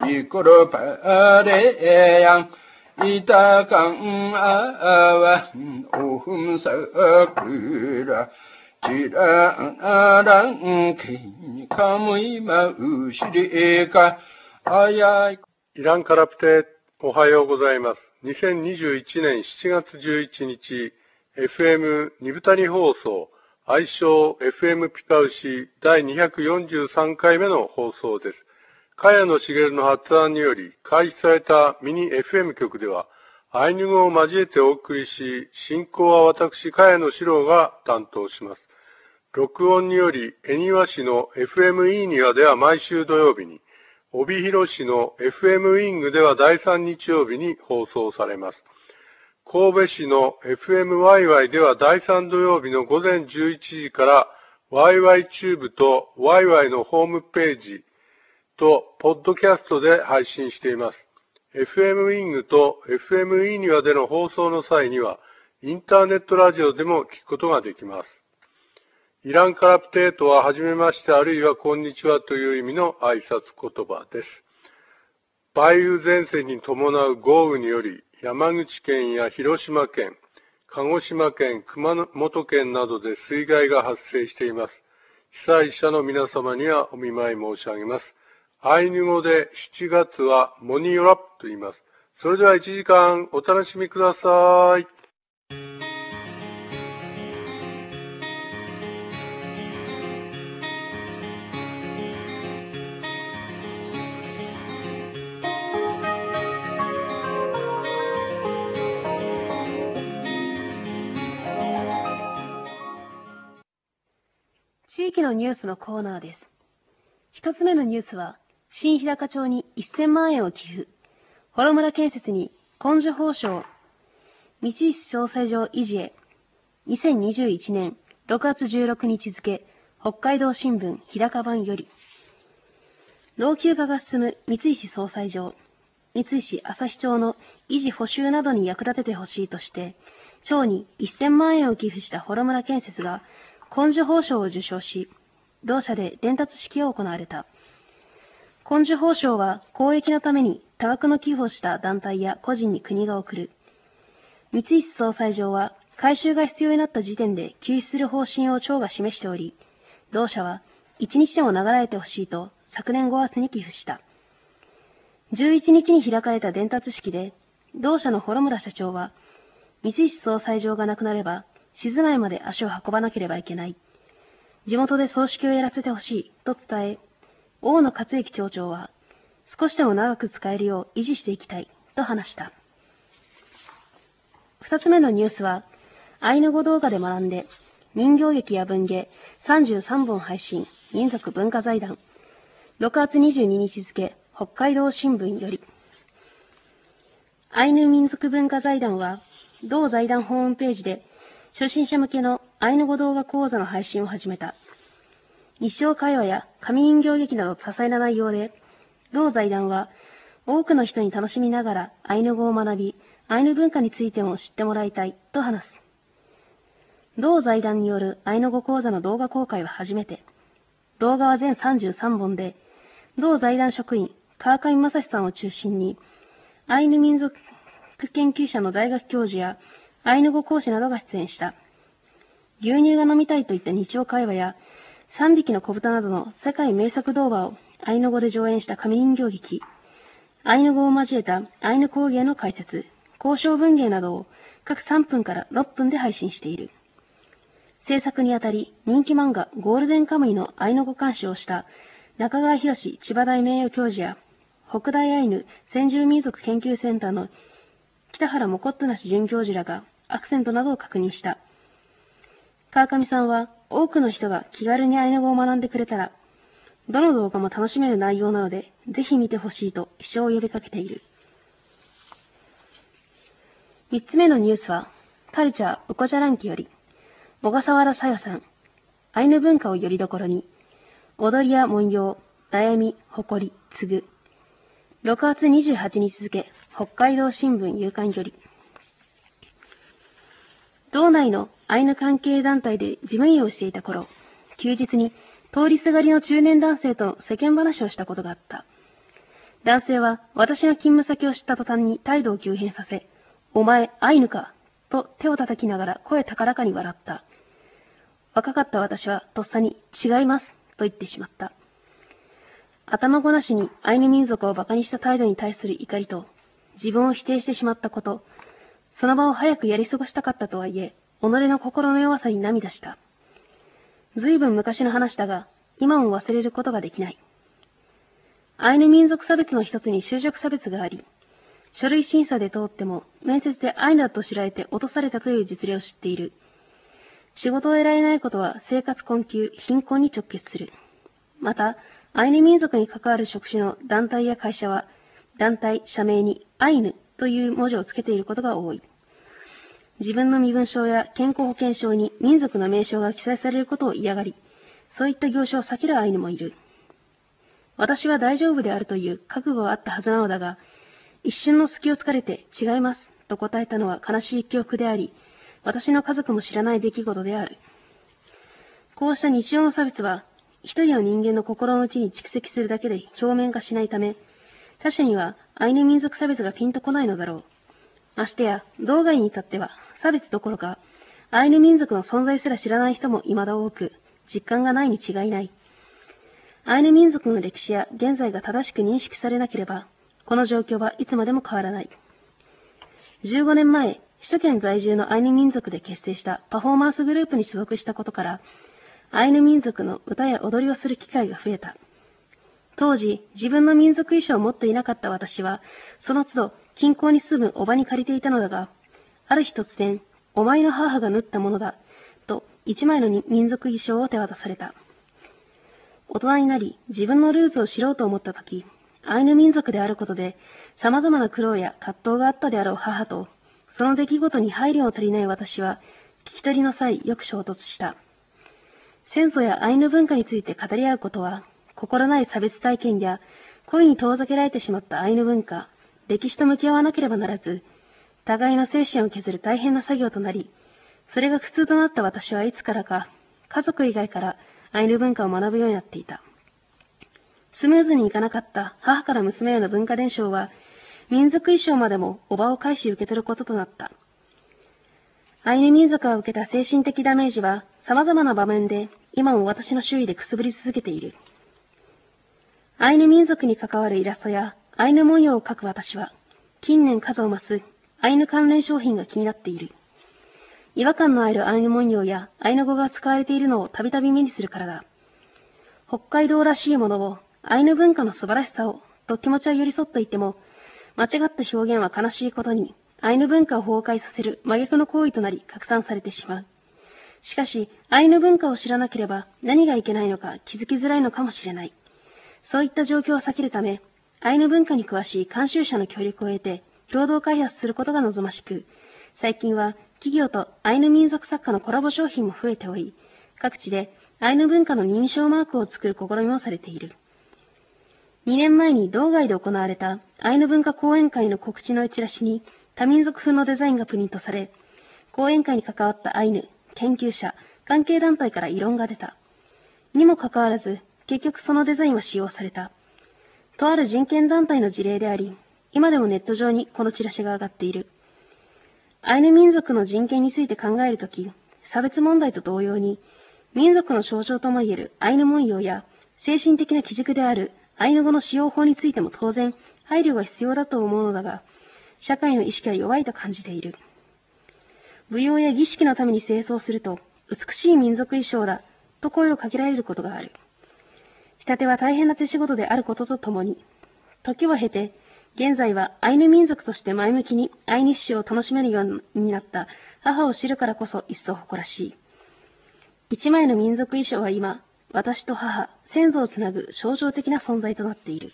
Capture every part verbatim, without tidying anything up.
이끌어 바래양 이다강 아와 오흠석으라 지라랑 기카무이 마우시리가 아야 イランカラプテ、おはようございます。にせんにじゅういちねんしちがつじゅういちにち、エフエム ニブタニ放送、愛称 エフエム ピカウシだいにひゃくよんじゅうさんかいめの放送です。茅野茂の発案により開始されたミニ エフエム 局では、アイヌ語を交えてお送りし、進行は私、茅野史郎が担当します。録音により、恵庭市の エフエム イーニワでは毎週土曜日に、帯広市の エフエム ウィングではだいさん日曜日に放送されます。神戸市の エフエムワイワイ ではだいさん土曜日の午前じゅういちじから ワイワイ チューブと ワイワイ のホームページとポッドキャストで配信しています。エフエム ウィングと エフエム イーニワでの放送の際にはインターネットラジオでも聞くことができます。イランカラプテーとは、はじめまして、あるいはこんにちはという意味の挨拶言葉です。梅雨前線に伴う豪雨により、山口県や広島県、鹿児島県、熊本県などで水害が発生しています。被災者の皆様にはお見舞い申し上げます。アイヌ語でしちがつはモニーラップと言います。それではいちじかんお楽しみください。 地域のニュースのコーナーです。一つ目のニュースは、新日高町にせんまんえんを寄付、幌村建設に根性報奨、道石調整場維持へ、にせんにじゅういちねんろくがつじゅうろくにち付、北海道新聞日高版より、老朽化が進む三石総裁場、三石朝日町の維持補修などに役立ててほしいとして、町にせんまんえんを寄付した幌村建設が、根性報奨を受賞し、同社で伝達式を行われた。根性報奨は公益のために多額の寄付をした団体や個人に国が送る。三石総裁場は改修が必要になった時点で休止する方針を町が示しており、同社はいちにちでも流れてほしいと昨年ごがつに寄付した。じゅういちにちに開かれた伝達式で、同社の幌村社長は、三石総裁場がなくなれば、静内まで足を運ばなければいけない。地元で葬式をやらせてほしいと伝え、大野克之町長は、少しでも長く使えるよう維持していきたいと話した。二つ目のニュースは、アイヌ語動画で学んで、人形劇や文芸さんじゅうさんぼん配信、民族文化財団、ろくがつにじゅうににち付、北海道新聞より。アイヌ民族文化財団は、同財団ホームページで、初心者向けのアイヌ語動画講座の配信を始めた。日常会話や紙人形劇など多彩な内容で、同財団は多くの人に楽しみながらアイヌ語を学び、アイヌ文化についても知ってもらいたいと話す。同財団によるアイヌ語講座の動画公開は初めて。動画は全さんじゅうさんぼんで、同財団職員川上正史さんを中心に、アイヌ民族研究者の大学教授やアイヌ語講師などが出演した。牛乳が飲みたいといった日常会話や、さんびきの子豚などの世界名作動画をアイヌ語で上演した紙人形劇、アイヌ語を交えたアイヌ工芸の解説、交渉文芸などを各さんぷんからろっぷんで配信している。制作にあたり、人気漫画ゴールデンカムイのアイヌ語監視をした中川博千葉大名誉教授や、北大アイヌ先住民族研究センターの北原もこっとなし准教授らがアクセントなどを確認した。川上さんは多くの人が気軽にアイヌ語を学んでくれたら、どの動画も楽しめる内容なので、ぜひ見てほしいと一生を呼びかけている。三つ目のニュースは、カルチャーウコジャランキより、小笠原さよさん、アイヌ文化をよりどころに、踊りや文様、悩み、誇り、継ぐ。ろくがつにじゅうはちにち付、北海道新聞夕刊より。道内のアイヌ関係団体で事務員をしていた頃、休日に通りすがりの中年男性と世間話をしたことがあった。 男性は私の勤務先を知った途端に態度を急変させ、お前、アイヌか、と手を叩きながら声高らかに笑った。若かった私はとっさに、違います、と言ってしまった。頭ごなしにアイヌ民族を馬鹿にした態度に対する怒りと、自分を否定してしまったこと、その場を早くやり過ごしたかったとはいえ、己の心の弱さに涙した。ずいぶん昔の話だが、今も忘れることができない。アイヌ民族差別の一つに就職差別があり、書類審査で通っても、面接でアイヌだと知られて落とされたという実例を知っている。仕事を得られないことは生活困窮、貧困に直結する。また、アイヌ民族に関わる職種の団体や会社は、団体、社名にアイヌという文字をつけていることが多い。自分の身分証や健康保険証に民族の名称が記載されることを嫌がり、そういった業種を避けるアイヌもいる。私は大丈夫であるという覚悟があったはずなのだが、一瞬の隙を突かれて違いますと答えたのは悲しい記憶であり、私の家族も知らない出来事である。こうした日常の差別は、一人の人間の心の内に蓄積するだけで表面化しないため、他者にはアイヌ民族差別がピンとこないのだろう。ましてや、道外に至っては差別どころか、アイヌ民族の存在すら知らない人も未だ多く、実感がないに違いない。アイヌ民族の歴史や現在が正しく認識されなければ、この状況はいつまでも変わらない。じゅうごねんまえ、首都圏在住のアイヌ民族で結成したパフォーマンスグループに所属したことから、アイヌ民族の歌や踊りをする機会が増えた。当時、自分の民族衣装を持っていなかった私は、その都度、近郊に住むおばに借りていたのだが、ある日突然、お前の母が縫ったものだ、と一枚の民族衣装を手渡された。大人になり、自分のルーツを知ろうと思ったとき、アイヌ民族であることで、様々な苦労や葛藤があったであろう母と、その出来事に配慮を足りない私は、聞き取りの際、よく衝突した。先祖やアイヌ文化について語り合うことは、心ない差別体験や、恋に遠ざけられてしまったアイヌ文化、歴史と向き合わなければならず、互いの精神を削る大変な作業となり、それが苦痛となった私はいつからか、家族以外からアイヌ文化を学ぶようになっていた。スムーズにいかなかった母から娘への文化伝承は、民族衣装までもおばを介し受け取ることとなった。アイヌ民族が受けた精神的ダメージは、様々な場面で今も私の周囲でくすぶり続けている。アイヌ民族に関わるイラストやアイヌ文様を描く私は、近年数を増すアイヌ関連商品が気になっている。違和感のあるアイヌ文様やアイヌ語が使われているのをたびたび目にするからだ。北海道らしいものを、アイヌ文化の素晴らしさを、と気持ちは寄り添っていても、間違った表現は悲しいことに、アイヌ文化を崩壊させる真逆の行為となり拡散されてしまう。しかし、アイヌ文化を知らなければ何がいけないのか気づきづらいのかもしれない。そういった状況を避けるため、アイヌ文化に詳しい監修者の協力を得て、共同開発することが望ましく、最近は企業とアイヌ民族作家のコラボ商品も増えており、各地でアイヌ文化の認証マークを作る試みもされている。にねんまえに道外で行われたアイヌ文化講演会の告知のチラシに多民族風のデザインがプリントされ、講演会に関わったアイヌ、研究者、関係団体から異論が出た。にもかかわらず、結局そのデザインは使用された。とある人権団体の事例であり、今でもネット上にこのチラシが上がっている。アイヌ民族の人権について考えるとき、差別問題と同様に、民族の象徴ともいえるアイヌ文様や、精神的な基軸であるアイヌ語の使用法についても当然、配慮が必要だと思うのだが、社会の意識は弱いと感じている。舞踊や儀式のために清掃すると、美しい民族衣装だ、と声をかけられることがある。仕立ては大変な手仕事であることとともに、時を経て、現在はアイヌ民族として前向きにアイヌ刺繍を楽しめるようになった母を知るからこそ一層誇らしい。一枚の民族衣装は今、私と母、先祖をつなぐ象徴的な存在となっている。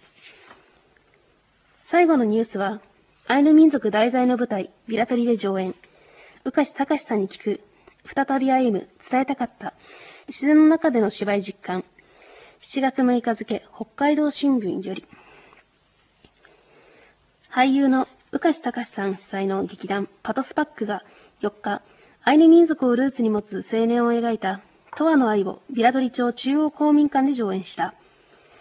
最後のニュースは、アイヌ民族題材の舞台、ビラトリで上演。宇梶隆さんに聞く、再び歩む、伝えたかった、自然の中での芝居実感。しちがつむいか付、北海道新聞より。俳優の宇梶隆さん主催の劇団パトスパックがよっか、アイヌ民族をルーツに持つ青年を描いた、永遠の愛をビラドリ町中央公民館で上演した。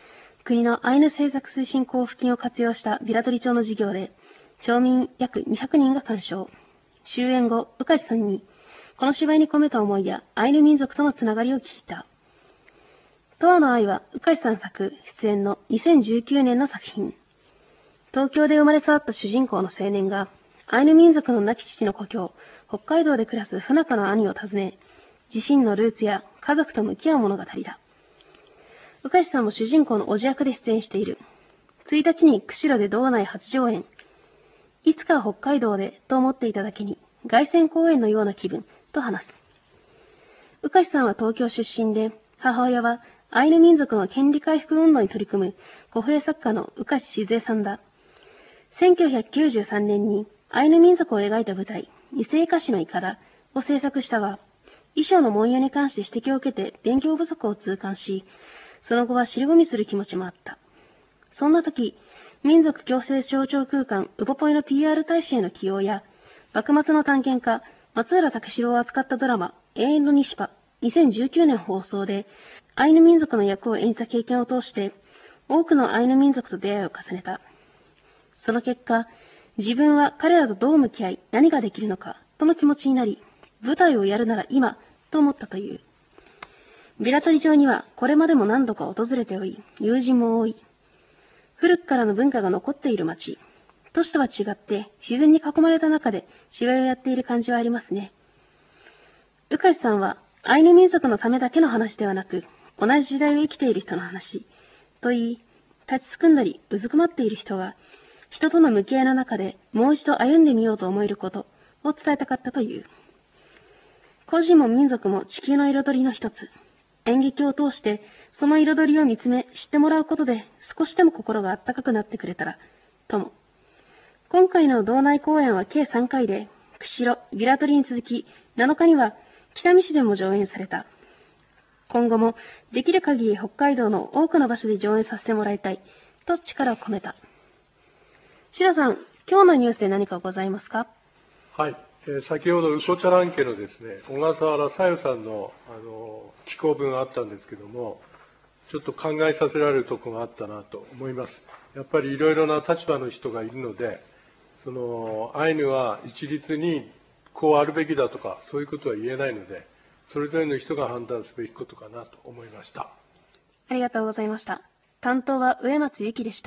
国のアイヌ政策推進交付金を活用したビラトリ町の事業で、町民約にひゃくにんが鑑賞。終演後、宇梶さんに、この芝居に込めた思いやアイヌ民族とのつながりを聞いた。とわの愛は宇梶さん作出演のにせんじゅうきゅうねんの作品。東京で生まれ育った主人公の青年が、アイヌ民族の亡き父の故郷、北海道で暮らす不仲の兄を訪ね、自身のルーツや家族と向き合う物語だ。宇梶さんも主人公の叔父役で出演している。ついたちに釧路で道内初上演。いつかは北海道でと思っていただけに、凱旋公演のような気分と話す。宇梶さんは東京出身で、母親はアイヌ民族の権利回復運動に取り組む古風作家の宇梶静江さんだ。せんきゅうひゃくきゅうじゅうさんねんにアイヌ民族を描いた舞台、二世歌詞のイカダを制作したが、衣装の文様に関して指摘を受けて勉強不足を痛感し、その後は尻込みする気持ちもあった。そんな時、民族共生象徴空間ウポポイの ピーアール 大使への起用や、幕末の探検家、松浦武四郎を扱ったドラマ、永遠の西パ、にせんじゅうきゅうねん放送で、アイヌ民族の役を演じた経験を通して、多くのアイヌ民族と出会いを重ねた。その結果、自分は彼らとどう向き合い、何ができるのか、との気持ちになり、舞台をやるなら今、と思ったという。ビラトリ町にはこれまでも何度か訪れており、友人も多い。古くからの文化が残っている町。都市とは違って自然に囲まれた中で芝居をやっている感じはありますね。宇梶さんはアイヌ民族のためだけの話ではなく、同じ時代を生きている人の話、と言い、立ちすくんだりうずくまっている人が、人との向き合いの中でもう一度歩んでみようと思えることを伝えたかったという。個人も民族も地球の彩りの一つ。演劇を通してその彩りを見つめ知ってもらうことで少しでも心があったかくなってくれたら、とも。今回の道内公演は計さんかいで、釧路、ビラトリに続きなのかには北見市でも上演された。今後もできる限り北海道の多くの場所で上演させてもらいたい、と力を込めた。シロさん、今日のニュースで何かございますか？ はい。えー、先ほどウコチャラン家のですね、小笠原さゆさんの、あの、寄稿文あったんですけども、ちょっと考えさせられるところがあったなと思います。やっぱりいろいろな立場の人がいるので、その、アイヌは一律にこうあるべきだとか、そういうことは言えないので、それぞれの人が判断すべきことかなと思いました。 ありがとうございました。担当は植松由紀でした。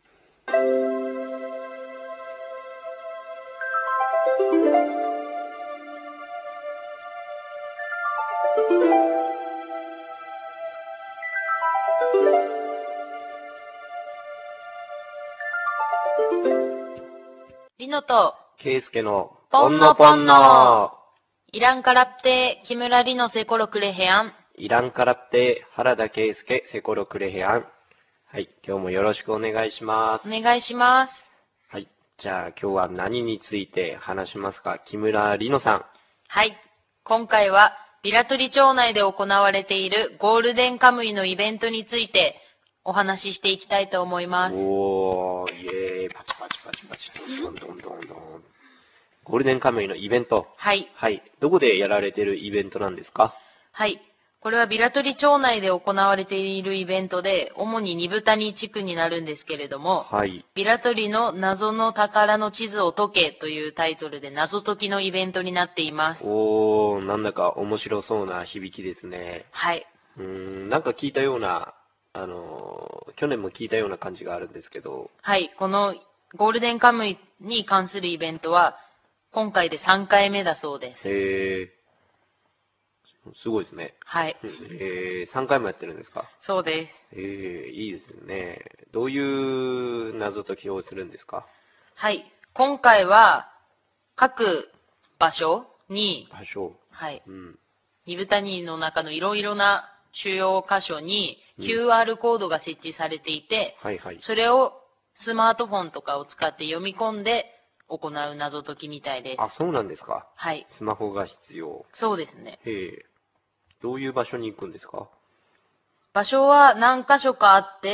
リノとケイスケのポンノポンノイランカラプテ木村リノセコロクレヘアンイランカラプテ原田ケイスケセコロクレヘアン。はい、今日もよろしくお願いします。 お願いします。 はい、じゃあ今日は何について話しますか？木村リノさん。 はい、今回はビラトリ町内で行われているゴールデンカムイのイベントについてお話ししていきたいと思います。 おー、イエーイ、パチパチパチパチ、ドンドンドンドン。ゴールデンカムイのイベント。 はい。 はい。どこでやられているイベントなんですか？ はい。これはビラトリ町内で行われているイベントで、主に二豚に地区になるんですけれども、 はい。 ビラトリの謎の宝の地図を解けというタイトルで謎解きのイベントになっています。 おー、なんだか面白そうな響きですね。 はい。 うーん、なんか聞いたような、あのー、去年も聞いたような感じがあるんですけど。 はい、このゴールデンカムイに関するイベントは、今回でさんかいめだそうです。 へー。すごいですね。 はい。 えー、さんかいもやってるんですか？ そうです。 えー、いいですね。どういう謎解きをするんですか？ はい。今回は、各場所に、 場所。 はい。 うん。 二豚にの中のいろいろな主要箇所に キューアール コードが設置されていて、 はいはい。 それをスマートフォンとかを使って読み込んで行う謎解きみたいです。 あ、そうなんですか？ はい。 スマホが必要。 そうですね。 へえ。どういう場所に行くんですか？ 場所は何箇所かあって、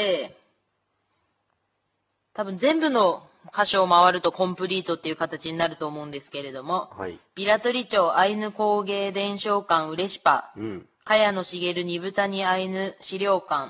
多分全部の箇所を回るとコンプリートっていう形になると思うんですけれども、 はい。 ビラトリ町アイヌ工芸伝承館ウレシパ、 うん。 茅野茂二豚にアイヌ資料館、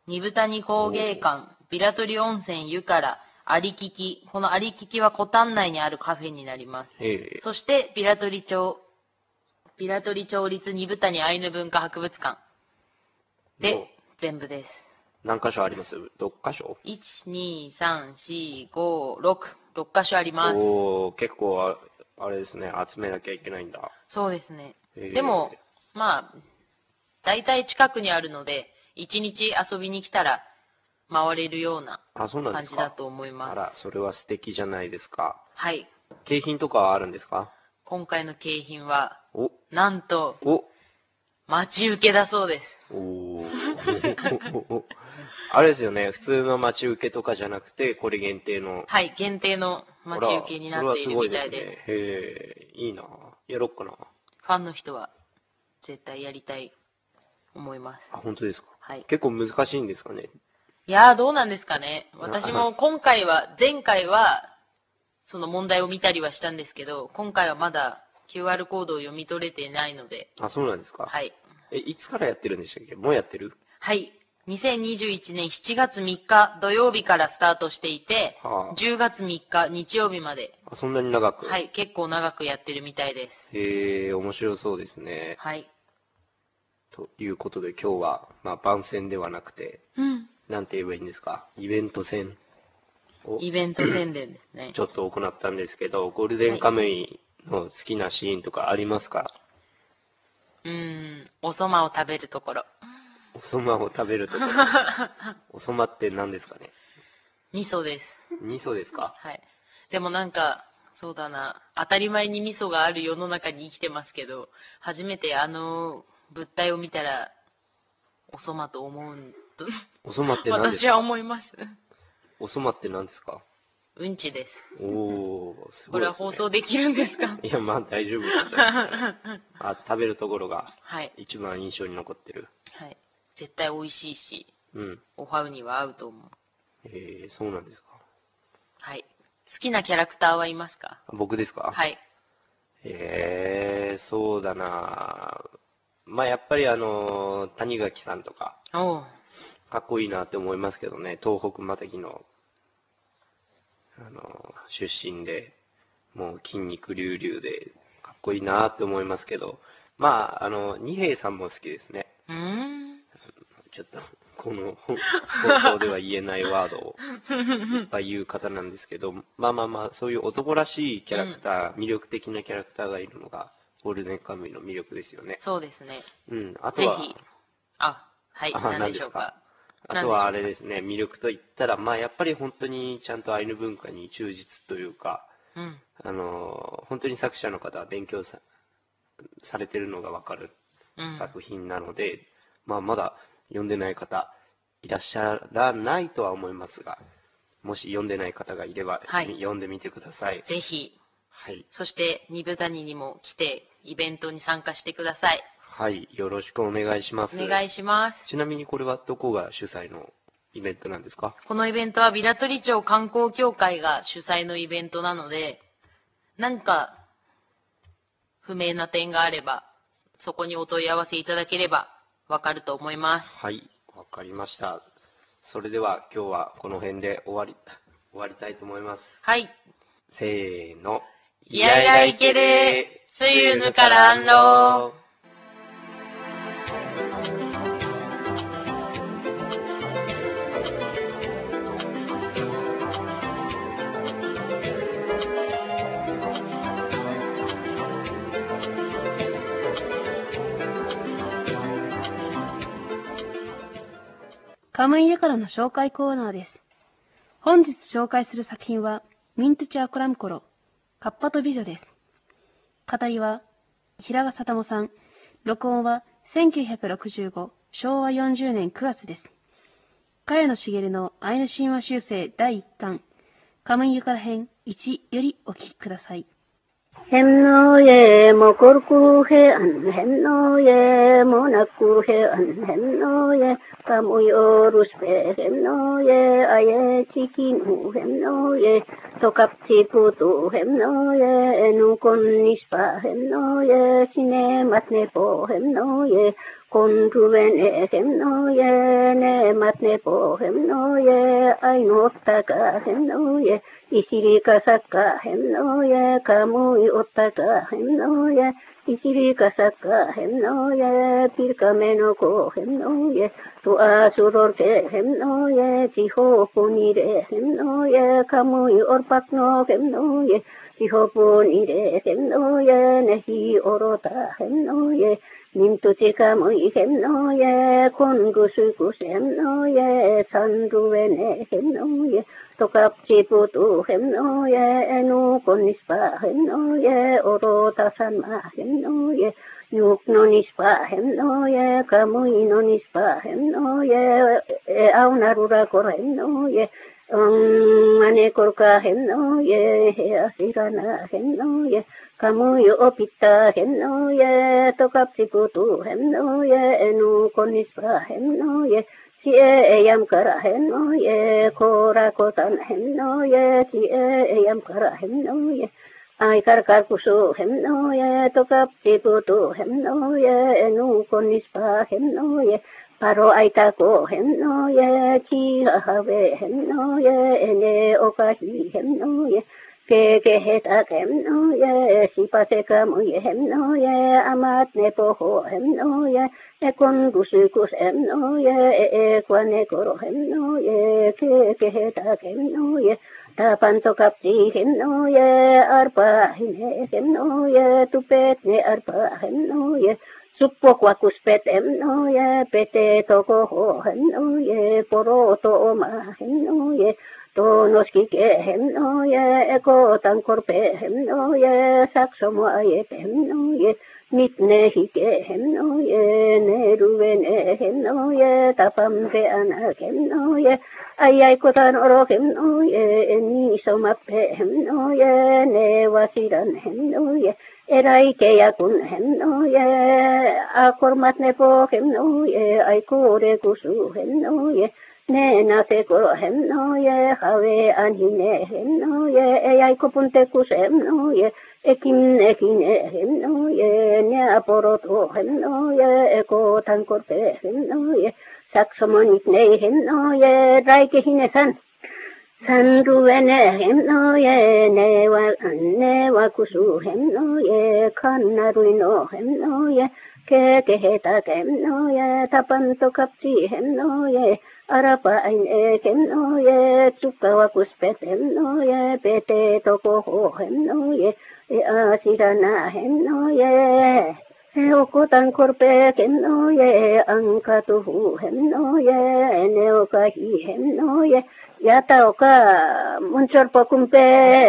二谷工芸館、ビラトリ温泉湯から、ありきき。このありききはコタン内にあるカフェになります。 えー、 そして、ビラトリ町、ビラトリ町立二谷アイヌ文化博物館。で、全部です。 何箇所あります？ ろく 箇所？ いち、に、さん、よん、ご、ろく。ろっ箇所あります。 おー、結構あ、あれですね、集めなきゃいけないんだ。 そうですね。 えー、 でも、まあ、大体近くにあるので、一日遊びに来たら回れるような感じだと思います。 あら、それは素敵じゃないですか。 はい。 景品とかはあるんですか？ 今回の景品は、 おなんと、 お待ち受けだそうです。 おーあれですよね、普通の待ち受けとかじゃなくて、これ限定の。 はい、限定の待ち受けになっているみたいです。 それはすごいですね。へえ、いいな。やろっかな。 ファンの人は絶対やりたい思います。 あ、本当ですか。 はい。 結構難しいんですかね。 いやー、どうなんですかね。私も今回は、前回は、その問題を見たりはしたんですけど、今回はまだ キューアール コードを読み取れていないので。 あ、そうなんですか。 はい。 え、いつからやってるんでしたっけ？もうやってる？ はい。にせんにじゅういちねんしちがつみっか土曜日からスタートしていて、はあ、じゅうがつみっか日曜日まで。 あ、そんなに長く？ はい、結構長くやってるみたいです。 へえ、面白そうですね。 はい。 ということで今日は、まあ番宣ではなくて、うん、なんて言えばいいんですか？イベント宣を。 イベント宣伝ですね。 ちょっと行ったんですけど、ゴールデンカムイの好きなシーンとかありますか？ うーん、おそまを食べるところ。 おそまを食べるところ。おそまって何ですかね？ 味噌です。 味噌ですか？ はい。でもなんか、そうだな、当たり前に味噌がある世の中に生きてますけど、初めてあの物体を見たら、おそまと思うんと。 おそまって何ですか？ 私は思います。 おそまって何ですか？ うんちです。 おー、すごいですね。 これは放送できるんですか？ いや、まあ大丈夫です。あ、食べるところが、一番印象に残ってる。 はい。絶対美味しいし、 うん。 おはうには合うと思う。 えー、そうなんですか。 はい。好きなキャラクターはいますか？ 僕ですか？ はい。 えー、そうだなまあやっぱりあの、谷垣さんとか、 おかっこいいなって思いますけどね、東北マタギの、あの、出身で、もう筋肉隆々で、かっこいいなって思いますけど、まあ、あの、二平さんも好きですね。 うーん。 ちょっと、この放送では言えないワードをいっぱい言う方なんですけど、まあまあまあ、そういう男らしいキャラクター、うん、魅力的なキャラクターがいるのが、ゴールデンカムイの魅力ですよね。 そうですね。 うん、あとは、 ぜひ。あ、はい、何でしょうか。 あとはあれですね、魅力といったら、まあやっぱり本当にちゃんとアイヌ文化に忠実というか、うん、あの、本当に作者の方は勉強さ、されてるのがわかる作品なので、うん、まあまだ読んでない方いらっしゃらないとは思いますが、もし読んでない方がいれば、はい、読んでみてください。 ぜひ。 はい。 そして、二部谷にも来て、イベントに参加してください。 はい。よろしくお願いします。 お願いします。 ちなみにこれはどこが主催のイベントなんですか？ このイベントはビラトリ町観光協会が主催のイベントなので、何か不明な点があれば、そこにお問い合わせいただければわかると思います。 はい。わかりました。それでは今日はこの辺で終わり、終わりたいと思います。 はい。 せーの。 いやいやいけれー。すゆぬからんろー。 カムイユからの紹介コーナーです。本日紹介する作品は、ミントチアコラムコロ、カッパと美女です。語りは、平賀貞もさん。録音は、せんきゅうひゃくろくじゅうご、しょうわよんじゅうねんくがつです。茅野茂のアイヌ神話修正だいいっかん、カムイユから編いちよりお聞きください。 hennoye mo korkuhe an hennoye mo nakuhe an hennoye kamuyo ruspe hennoye aye chikinu hennoye tokapti putu hennoye enukon nispa hennoye sine matne po hennoye konruvene hemnoye, ne matne po hemnoye, ainottaka hemnoye, isirika sakka hemnoye, kamui ottaka hemnoye, isirika sakka hemnoye, pirkameno ko hemnoye, tu asuror ke hemnoye, tihopunire hemnoye, kamui orpakno hemnoye, tihopunire hemnoye, nehi orota hemnoye, Nimtuti kamui hemnoye, konrusukus hemnoye, sanduvene hemnoye, tokapsi putu hemnoye, enu konispa hemnoye, orota sanma hemnoye, yuknonispa hemnoye, kamui nonispa hemnoye, aunarura kor hemnoye, ane korka hemnoye, asirana hemnoye, kamui opita hemnoye, tokapsi putu hemnoye, enu konispa hemnoye, si eyam kara hemnoye, kora kotan hemnoye, si eyam kara hemnoye, ay karkar kusu hemnoye, tokapsi putu hemnoye, enu konispa hemnoye, paro aitako hemnoye, ki have hemnoye, ene okahi hemnoye, ke ke heta hemnoye, si pase kamui hemnoye, amat nepoho hemnoye, ekon rusukus hemnoye, e kwane koro hemnoye, ke ke heta hemnoye, tapanto kapsi hemnoye, arpa hine hemnoye, tupet ne arpa hemnoye, Suppok wakuspet hemnoye, pete toko ho hemnoye, poroto oma hemnoye, tonoski ke hemnoye, eko tankorpe hemnoye, saksomo ayet hemnoye, mitne hike hemnoye, neruvene hemnoye, tapampe ana hemnoye, ayay kotan oro hemnoye, eni somappe hemnoye, ne wasiran hemnoye, erai keya kun hemnoye, akormat nepo hemnoye, ay kore kusu hemnoye, ne nase koro hemnoye, have anhine hemnoye, eyay kopunte kus hemnoye, ekin ekine hemnoye, ne aporoto hemnoye, eko tankorpe hemnoye, saksomonit ne hemnoye, raike hinesan. Sanduvene hemnoye, newa, newa kusu hemnoye, kannaruino hemnoye, ke keheta hemnoye, tapanto kapsi hemnoye, arapa aine hemnoye, tsukawa kuspet hemnoye, pete toko ho hemnoye, e asirana hemnoye, e okotan korpe hemnoye, ankatuhu hemnoye, neokahi hemnoye, Yata oka muncul pokumpe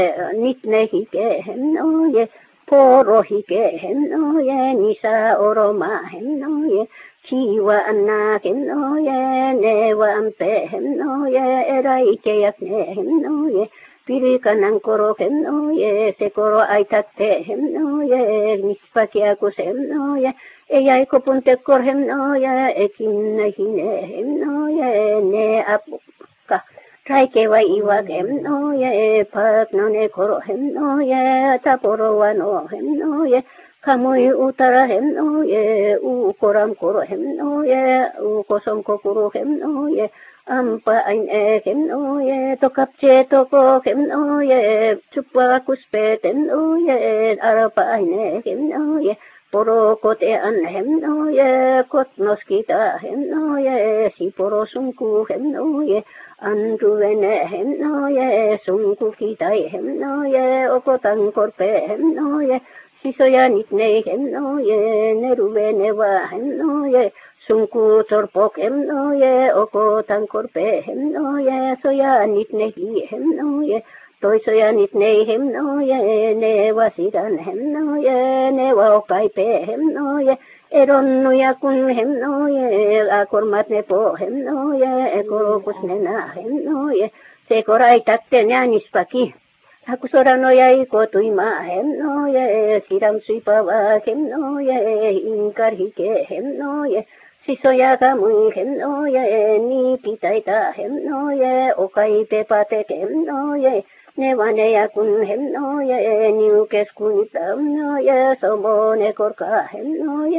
nitne hike hemnoye, poro hike hemnoye, nisa oroma hemnoye, kiwa anna hemnoye, newa ampe hemnoye, era ike yakne hemnoye, pirika nankoro hemnoye, sekoro aitate hemnoye, nispakiakus hemnoye, eyay kopunte kor hemnoye, ekin hine hemnoye, ne apuka. Traike wa iwa hemnoye, pak none koro hemnoye, taporo wano hemnoye, kamui utara hemnoye, u koram koro hemnoye, u kosong kokoro hemnoye, ampa ain e hemnoye, tokapche toko hemnoye, chupa kuspet hemnoye, arapa ain e hemnoye, poro kote an hemnoye, kotnos kita hemnoye, si poro sungku hemnoye, Anduvene hemnoye, sungku kitai hemnoye, okotan korpe hemnoye, sisoya nitne hemnoye, neruvene wa hemnoye, sungku torpok hemnoye, okotan korpe hemnoye, soya nitne hi hemnoye, toy soya nitne hemnoye, ne wasidan hemnoye, ne wa okaipe hemnoye, Eron nuya kun hemnoye, akormat nepo hemnoye, ekorokus nena hemnoye, sekorai takte nianispaki. Akusora noya iko tuima hemnoye, siram suipawa hemnoye, inkar hike hemnoye, sisoya kamui hemnoye, ni pitaita hemnoye, okai pepate hemnoye, Nevaneya kun hemnoye, niukes kunita hemnoye, somone korka hemnoye,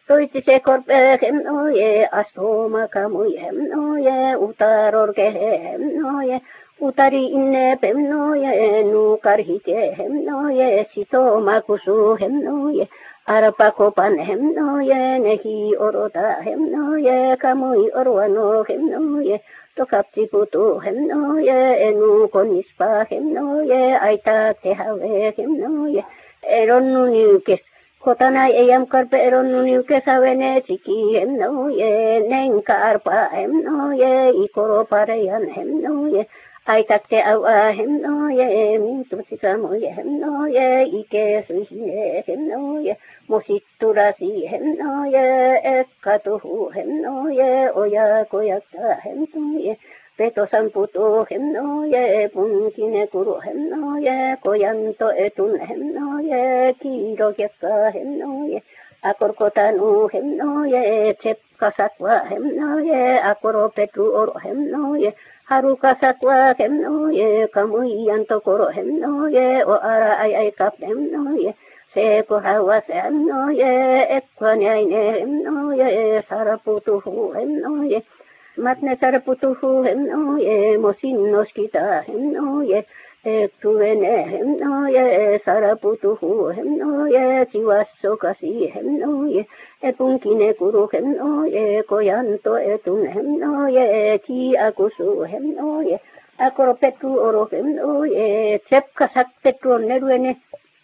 Toitise korpe hemnoje, astoma kamui hemnoje, utarorke hemnoje, utari inne pemnoje, nukarhike hemnoje, sitoma kusu hemnoje, arpakopan hemnoje, nehi orota hemnoje, kamui orwano hemnoje, tokapti putu hemnoje, enu konispa hemnoje, aita tehave hemnoje, eronnu nyukes. Kotana eyam karpe eronnu nyukes avene chiki hemnoje, nenka arpa hemnoje, ikoro pareyan hemnoje, aitakte awa hemnoje, mintusikamoje hemnoje, ike suhine hemnoje, mositturasi hemnoje, ekkatuhu hemnoje, oja kojakta hemnoje, petosan putu hemnoje, punkine kuru hemnoje, kojanto etun hemnoje, kiirokekka hemnoje, akorkotanu hemnoje, tsepkasakva hemnoje, akoro petru oro hemnoje, harukasakva hemnoje, kamuijanto koro hemnoje, o ara ai ai kap hemnoje, seko hawas hemnoje, ekvanyaine hemnoje, saraputuhu hemnoje, matne saraputuhu hemnoje, mosinnoskita hemnoje, ektuvene hemnoje, saraputuhu hemnoje, sivassokasi hemnoje, epunkine kuru hemnoje, kojanto etun hemnoje, ki akusu hemnoje, akoro petru oro hemnoje, tsepkasak petru on neruene,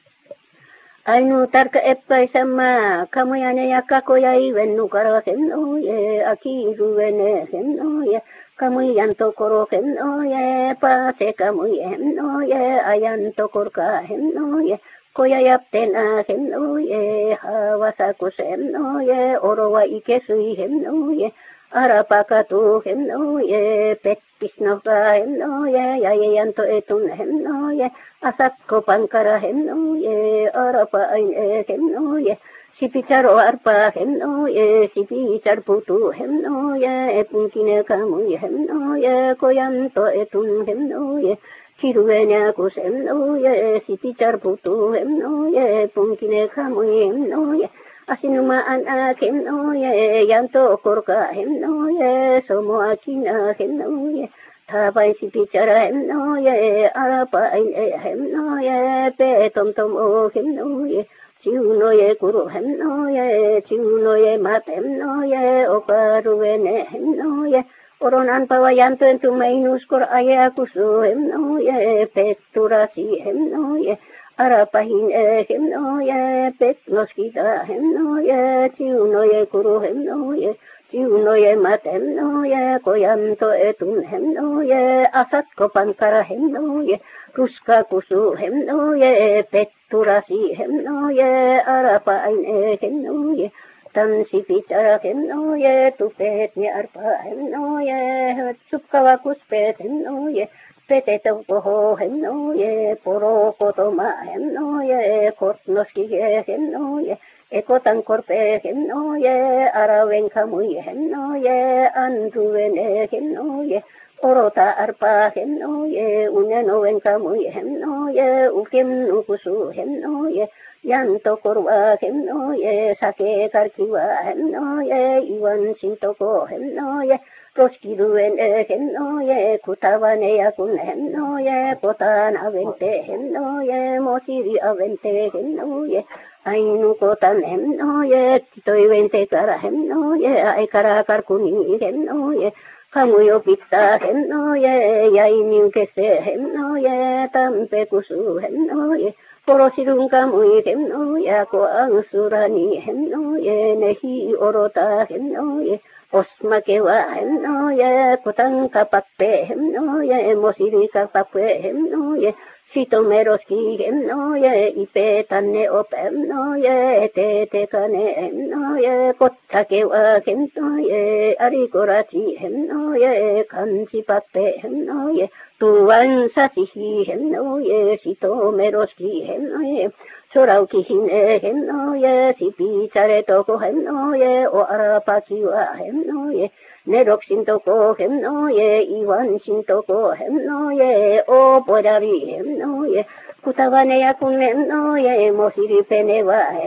ainu tarka eppai sama, kamuyane yakakoyai vennu kara hemnoje, akiruene hemnoje, kamuyanto koro hemnoje, pase kamuy hemnoje, ayanto korka hemnoje, koyayaptena hemnoje, hawasakus hemnoje, orowa ikesui hemnoje, arapakatu hemnoje, pettisnoka hemnoje, yayayanto etun hemnoje, asakko pankara hemnoje, arapa aine hemnoje, sipicharo arpa hemnoje, sipichar putu hemnoje, epunkine kamuy hemnoje, koyanto etun hemnoje, kiruenyakus hemnoje, sipichar putu hemnoje, epunkine kamuy hemnoje, asinumaan a hemnoje, yanto korka hemnoje, somo akina hemnoje, tapai sipichara hemnoje, arapa aine hemnoje, petomtom o hemnoje, chiunoye kuru hemnoje, chiunoye mat hemnoje, okaruene hemnoje, oronan pawayanto entu mainus kor ayakusu hemnoje, petturasi hemnoje, arapahin hemnoje, petnoskita hemnoje, chiunoye kuru hemnoje, chiunoye mat hemnoje, kojanto etun hemnoje, asatko pankara hemnoje, ruska kusu hemnoje, petturasi hemnoje, arapa aine hemnoje, tansi pichara hemnoje, tupetni arpa hemnoje, tsupkava kuspet hemnoje, petetaukoho hemnoje, porokotoma hemnoje, kortnoskige hemnoje, ekotan korpe hemnoje, araven kamuy hemnoje, andruvene hemnoje, orota arpa hemnoje, unenoven kamuy hemnoje, ukem nukusu hemnoje, yanto korwa hemnoje, sake karkiwa hemnoje, iwan sintoko hemnoje, roskiruen hemnoje, kutavane yakun hemnoje, kotan avente hemnoje, mosiri avente hemnoje, ainu kotan hemnoje, titoivente kara hemnoje, aikara karkuni hemnoje, kamuyo pitta hemnoje, yaimiukese hemnoje, tampe kusu hemnoje, korosirun kamuy hemnoje, ko angsurani hemnoje, nehi orota hemnoje, osmakewa hemnoje, kotan kapappe hemnoje, mosiri kapappe hemnoje, sitomeroski hemnoje, ipetanne op hemnoje, tetekane hemnoje, kottakewa hemnoje, arikorati hemnoje, kansipappe hemnoje, tuvan sasihi hemnoje, sitomeroski hemnoje, soraukihin hemnoje, sipichare toko hemnoje, o arapakiwa hemnoje, neroksin toko hemnoje, iwansin toko hemnoje, o podari hemnoje, kutavane yakun hemnoje, mosiri penewa hemnoje,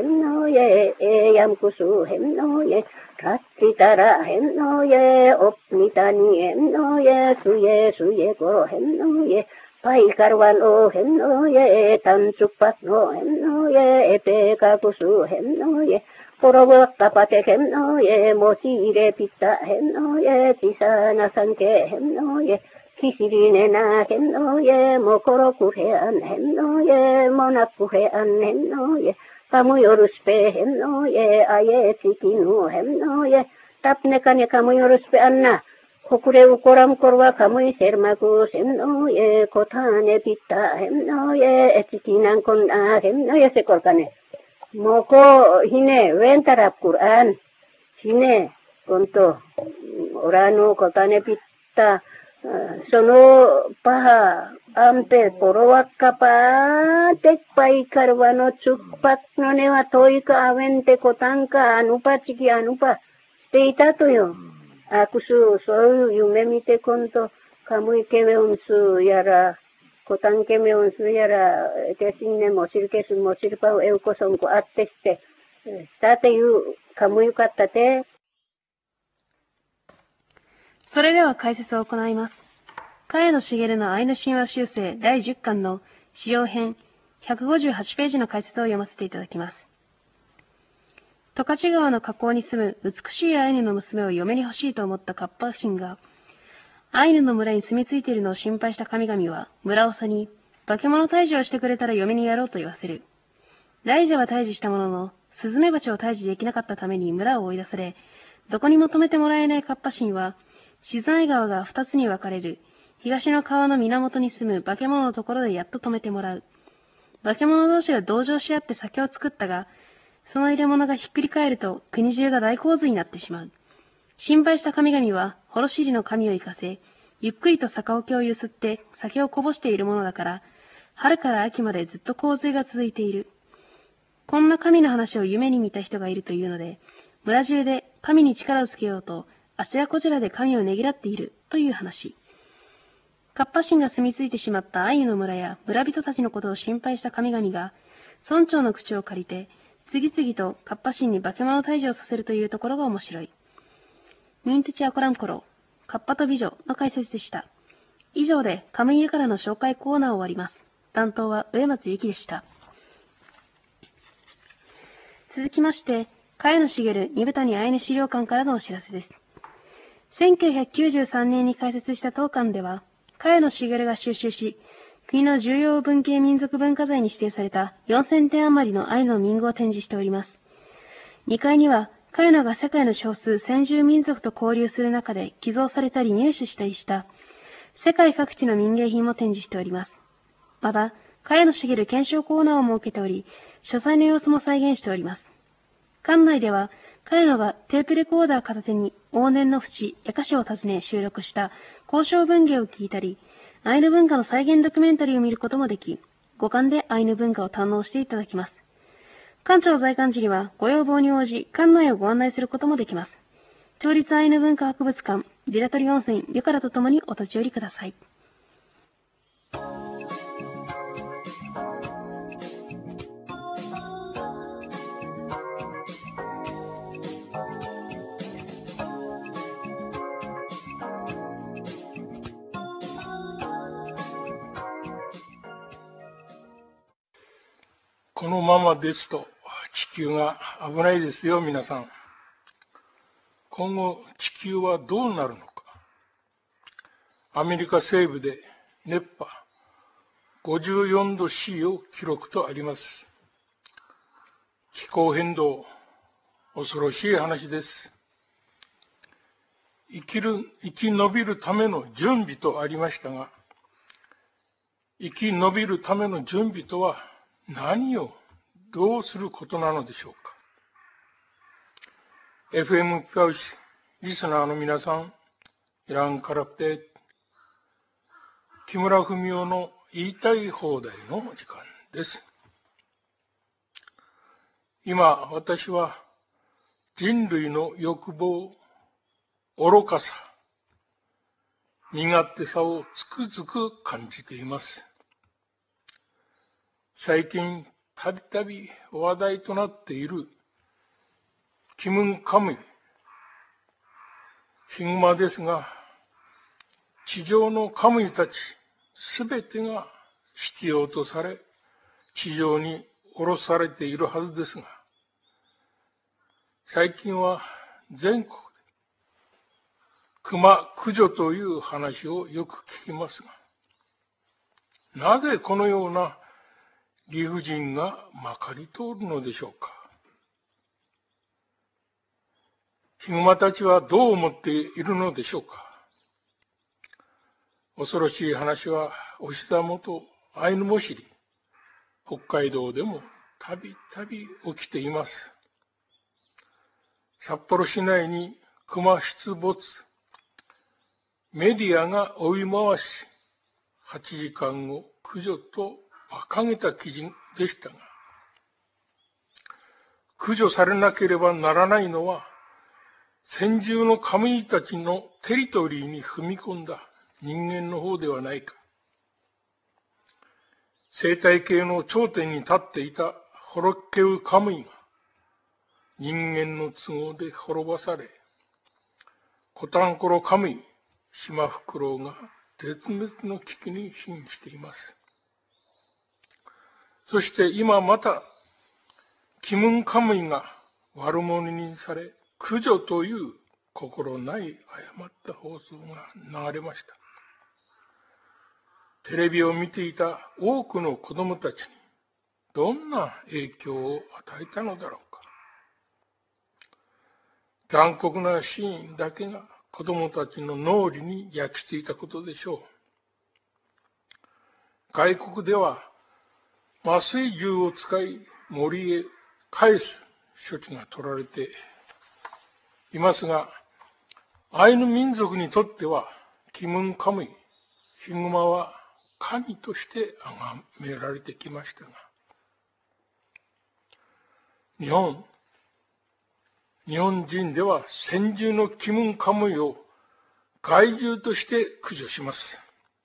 のえ、えやむくすへんのえ、たちたらへんのえ、おっみたにへんのえ、すえすえころへんのえ、パイカルワンおへんのえ、タンチュッパスのへんのえ、えぺかくすへんのえ、コロボッタパテへんのえ、もち入れピッタへんのえ、ちさなさんけへんのえ、きしりねなへんのえ、もころくへあんへんのえ、もなくへあんへんのえ、かむよるすぺへんのえ、あえちきぬへんのえ、たぷねかねかむよるすぺあんな、こくれうこらむころはかむいせるまくせんのえ、こたねぴったへんのえ、えちきなんこんなへんのえ、せこるかね。もこひね、ウェンタラプルアン、ひね、こんと、オラのこたねぴった、そのパハ、アンペ、ポロワッカパー、テッパイカルワのチュッパッのねはトイカアウェンテコタンカ、アヌパチキアヌパ、していたとよ。あくす、そういう夢見てこんと、カムイケメオンスやら、コタンケメオンスやら、テシンネもシルケスもシルパウエウコソンコあってして、したていうカムイかったて。 それでは解説を行います。茅野茂のアイヌ神話修正だいじゅっかんの使用編ひゃくごじゅうはちページの解説を読ませていただきます。十勝川の河口に住む美しいアイヌの娘を嫁に欲しいと思ったカッパ神が、アイヌの村に住み着いているのを心配した神々は、村長に、化け物退治をしてくれたら嫁にやろうと言わせる。大蛇は退治したものの、スズメバチを退治できなかったために村を追い出され、どこにも止めてもらえないカッパ神は、静内川が二つに分かれる、東の川の源に住む化け物のところでやっと止めてもらう。化け物同士が同情し合って酒を作ったが、その入れ物がひっくり返ると国中が大洪水になってしまう。心配した神々は、滅し入りの神を行かせ、ゆっくりと酒桶をゆすって酒をこぼしているものだから、春から秋までずっと洪水が続いている。こんな神の話を夢に見た人がいるというので、村中で神に力をつけようと、あちらこちらで神をねぎらっているという話。カッパ神が住み着いてしまったアイヌの村や村人たちのことを心配した神々が、村長の口を借りて、次々とカッパ神に化け物退治をさせるというところが面白い。ミンテチアコランコロ、カッパと美女の解説でした。以上でカムイエからの紹介コーナーを終わります。担当は上松ゆきでした。続きまして、茅野茂二部谷アイヌ資料館からのお知らせです。せんきゅうひゃくきゅうじゅうさんねんに開設した当館では、茅野茂が収集し、国の重要文系民族文化財に指定されたよんせんてん余りのアイヌの民具を展示しております。にかいには、茅野が世界の少数先住民族と交流する中で寄贈されたり入手したりした、世界各地の民芸品も展示しております。また、茅野茂検証コーナーを設けており、書斎の様子も再現しております。館内では、茅野がテープレコーダー片手に往年の淵、やかしを訪ね収録した交渉文芸を聞いたり、アイヌ文化の再現ドキュメンタリーを見ることもでき、五感でアイヌ文化を堪能していただきます。館長在館時には、ご要望に応じ、館内をご案内することもできます。町立アイヌ文化博物館、ビラトリ温泉、ゆからとともにお立ち寄りください。 このままですと地球が危ないですよ、皆さん。今後地球はどうなるのか。アメリカ西部で熱波ごじゅうよんど C を記録とあります。気候変動、恐ろしい話です。生きる、生き延びるための準備とありましたが、生き延びるための準備とは何をどうすることなのでしょうか。エフエム ピパウシリスナーの皆さん、いらんからって、木村文夫の言いたい放題の時間です。今、私は人類の欲望、愚かさ、身勝手さをつくづく感じています。最近、たびたび話題となっているキムンカムイ、ヒグマですが、地上のカムイたちすべてが必要とされ、地上に降ろされているはずですが、最近は全国で熊駆除という話をよく聞きますが、なぜこのような理不尽がまかり通るのでしょうか。ヒグマたちはどう思っているのでしょうか。恐ろしい話はお膝元アイヌモシリ、北海道でもたびたび起きています。札幌市内に熊出没、メディアが追い回し、はちじかんご駆除と馬鹿げた記事でしたが、駆除されなければならないのは、先住のカムイたちのテリトリーに踏み込んだ人間の方ではないか。生態系の頂点に立っていたホロッケウカムイが人間の都合で滅ばされ、コタンコロカムイ、シマフクロウが絶滅の危機に瀕しています。そして今また、キムンカムイが悪者にされ、駆除という心ない誤った放送が流れました。テレビを見ていた多くの子供たちにどんな影響を与えたのだろうか。残酷なシーンだけが子供たちの脳裏に焼き付いたことでしょう。外国では麻酔銃を使い森へ返す処置が取られていますが、アイヌ民族にとってはキムンカムイ、ヒグマは神として崇められてきましたが、日本、日本人では先住のキムンカムイを害獣として駆除します。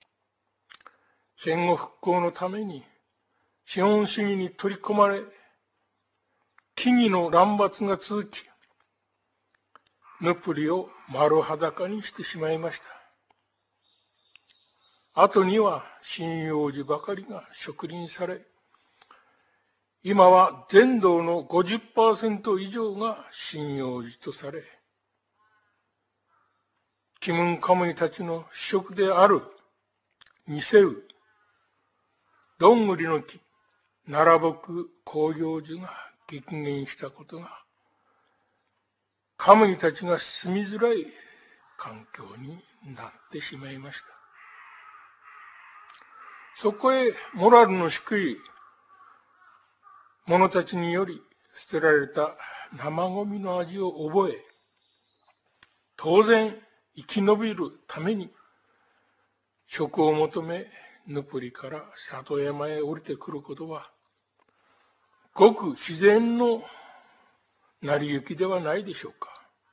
戦後復興のために資本主義に取り込まれ、木々の乱伐が続き、ヌプリを丸裸にしてしまいました。後には針葉樹ばかりが植林され、今は全道の ごじゅっパーセント 以上が針葉樹とされ、キムンカムイたちの主食であるニセウ、どんぐりの木、ナラボク広葉樹が激減したことが、カムイたちが住みづらい環境になってしまいました。そこへモラルの低い者たちにより捨てられた生ゴミの味を覚え、当然生き延びるために食を求めヌプリから里山へ降りてくることは、ごく自然の成り行きではないでしょうか。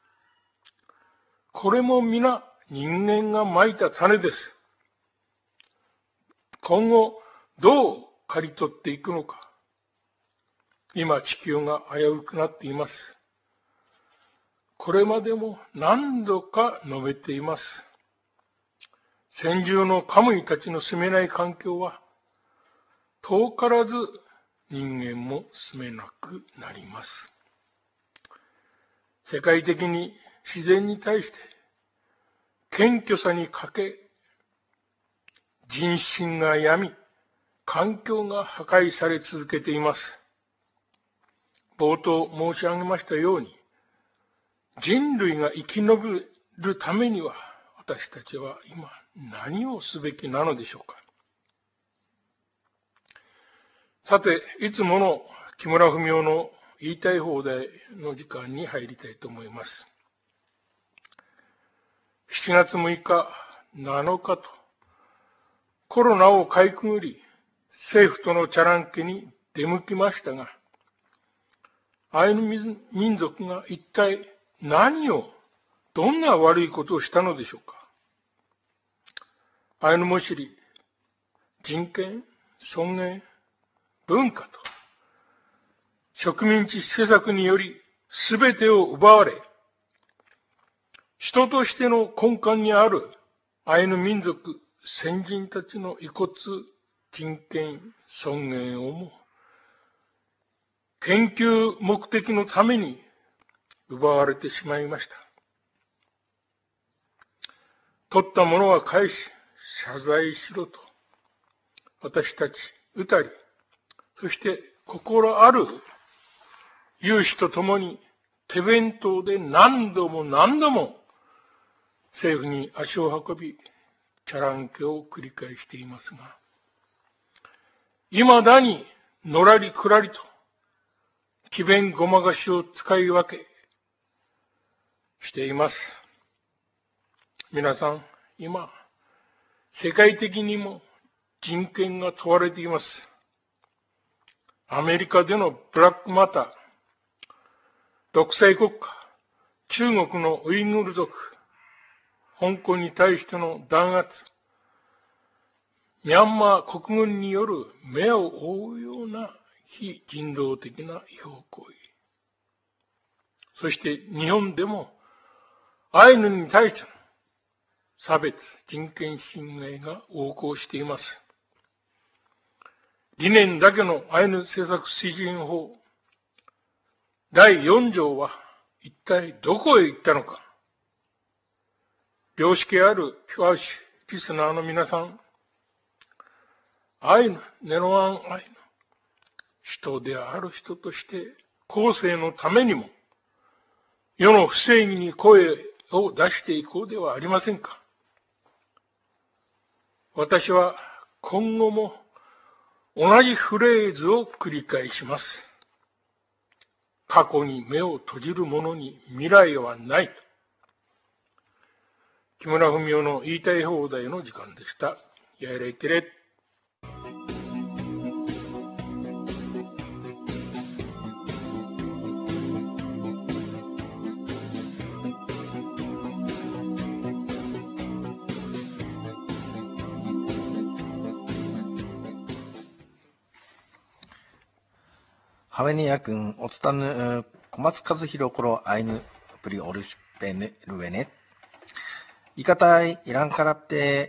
これも皆人間が蒔いた種です。今後どう刈り取っていくのか。今地球が危うくなっています。これまでも何度か述べています。先住のカムイたちの住めない環境は、遠からず人間も住めなくなります。世界的に自然に対して謙虚さに欠け、人心が病み、環境が破壊され続けています。冒頭申し上げましたように、人類が生き延びるためには、私たちは今何をすべきなのでしょうか。さて、いつもの木村文夫の言いたい放題の時間に入りたいと思います。しちがつむいか、なのかと、コロナをかいくぐり、政府とのチャランケに出向きましたが、アイヌ民族が一体何を、どんな悪いことをしたのでしょうか。アイヌモシリ、人権、尊厳、文化と、植民地施策によりすべてを奪われ、人としての根幹にあるアイヌ民族先人たちの遺骨、人権、尊厳をも研究目的のために奪われてしまいました。取ったものは返し、謝罪しろと、私たち、歌り、そして心ある有志と共に手弁当で何度も何度も政府に足を運び、チャランケを繰り返していますが、未だにのらりくらりと、詭弁ごまかしを使い分けしています。皆さん、今、世界的にも人権が問われています。アメリカでのブラックマター、独裁国家、中国のウイグル族、香港に対しての弾圧、ミャンマー国軍による目を覆うような非人道的な違法行為。そして日本でもアイヌに対しての差別、人権侵害が横行しています。理念だけのアイヌ政策推進法だいよん条は一体どこへ行ったのか。良識あるピュアウシリスナーの皆さん、アイヌ、ネロワンアイヌ、人である人として後世のためにも世の不正義に声を出していこうではありませんか。私は今後も同じフレーズを繰り返します。過去に目を閉じる者に未来はない。木村文夫の言いたい放題の時間でした。やれけれ。 ハウェニヤ君、おつたぬ、小松和弘頃、アイヌ、プリオルシュペネルウェネ。いかたい、イランからって、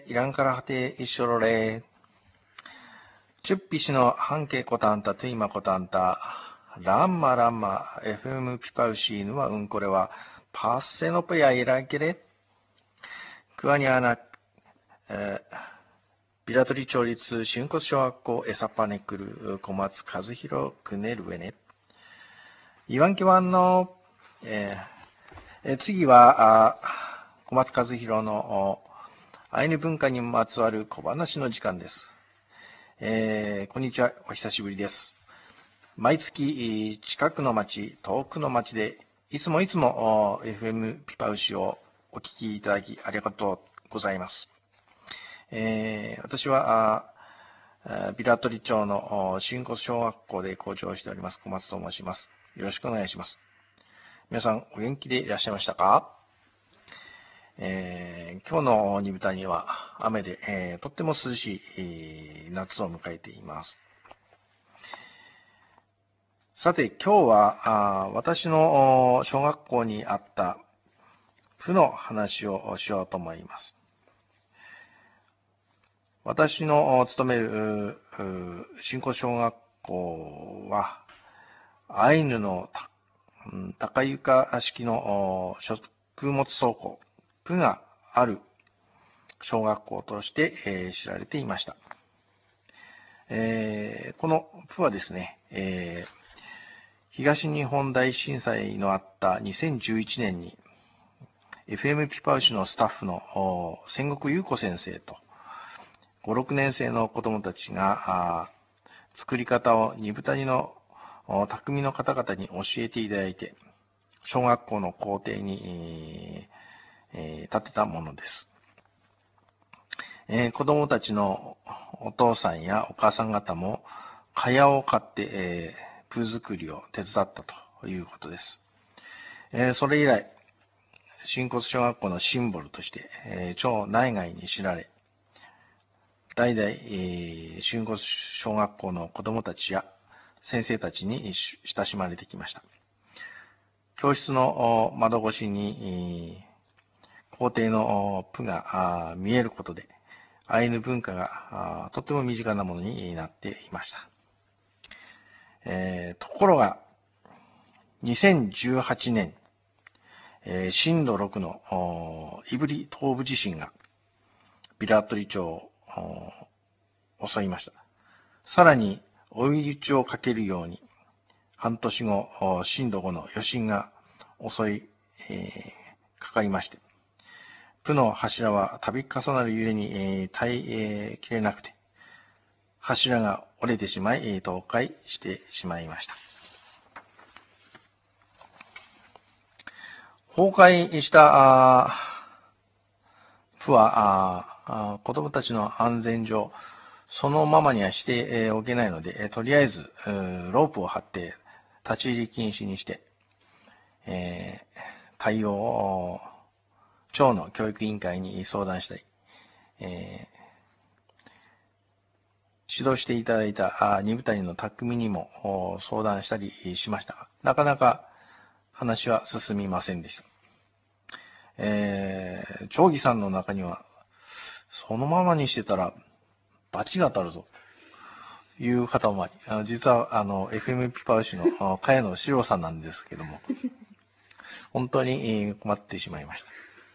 イランからはて、一緒ろれ。チュッピシの半径コタンタ、トゥイマコタンタ。ランマランマ、エフエム ピパウシーヌは、うんこれは、パッセノペヤイランケレ。クワニャーナ、えービラトリ町立春骨小学校エサパネクル小松和弘クネルウェネ。イワンキワンの、えー、次はあ小松和弘のアイヌ文化にまつわる小話の時間です。えー、こんにちは、お久しぶりです。毎月近くの町、遠くの町でいつもいつも エフエム ピパウシをお聞きいただきありがとうございます。えー、私はあビラトリ町の新骨小学校で校長をしております小松と申します。よろしくお願いします。皆さんお元気でいらっしゃいましたか？えー、今日の二部谷は雨で、えー、とっても涼しい、えー、夏を迎えています。さて今日はあ私の小学校にあった府の話をしようと思います。私の勤める新古小学校は、アイヌの高床式の食物倉庫、プがある小学校として知られていました。えー、このプはですね、えー、東日本大震災のあったにせんじゅういちねんに エフエム ピパウシのスタッフの千石優子先生とご、ろくねん生の子供たちが作り方を二部谷の匠の方々に教えていただいて、小学校の校庭に、えー、建てたものです。えー、子供たちのお父さんやお母さん方も蚊帳を買って、えー、プー作りを手伝ったということです。えー、それ以来、新骨小学校のシンボルとして、えー、町内外に知られ、代々、えー、春骨小学校の子供たちや先生たちに親しまれてきました。 教室の窓越しに、校庭のプが見えることで、アイヌ文化がとても身近なものになっていました。えー、ところが、にせんじゅうはちねん、えー、震度ろくの胆振東部地震がビラトリ町を襲いました。さらに追い打ちをかけるように、半年後、震度ごの余震が襲い、えー、かかりまして、プの柱は度重なる揺れに、えー、耐えきれなくて、柱が折れてしまい、倒壊してしまいました。崩壊したプは子供たちの安全上、そのままにはしておけないので、とりあえずロープを張って立ち入り禁止にして、えー、対応を町の教育委員会に相談したり、えー指導していただいた二部谷の匠にも相談したりしましたが、なかなか話は進みませんでした。えー、町議さんの中には、そのままにしてたら罰が当たるぞ、という方もあり、実はあの エフエム ピパウシの茅野史郎さんなんですけども、本当に困ってしまいました。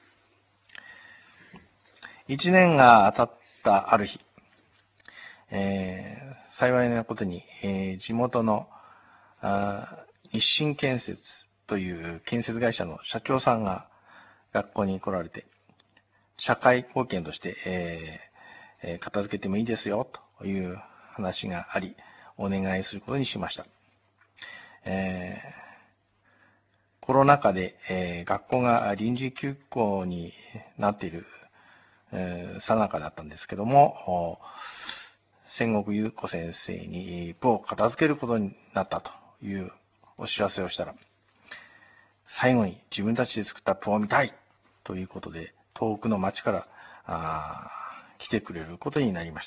一年が経ったある日、えー、幸いなことに、えー、地元の日清建設という建設会社の社長さんが学校に来られて、社会貢献として、えー、片付けてもいいですよという話があり、お願いすることにしました。えー、コロナ禍で、えー、学校が臨時休校になっている最中だったんですけども、千国優子先生に部を片付けることになったというお知らせをしたら、最後に自分たちで作った部を見たいということで、遠くの町からあ来てくれることになりました。